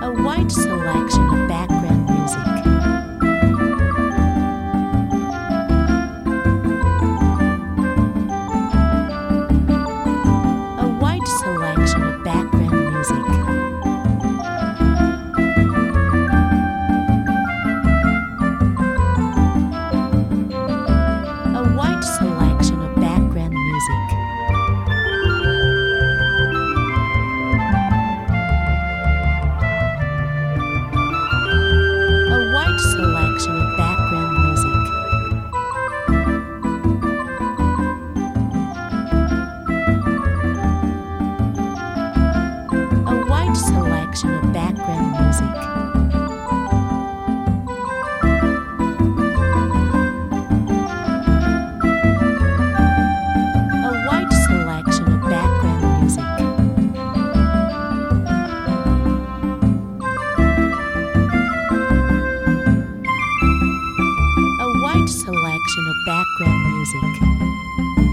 A wide selection of background music. A wide selection of background music. A wide selection of background music. A wide selection of background music. A wide selection of background music. A wide selection of background music. A wide selection of background music.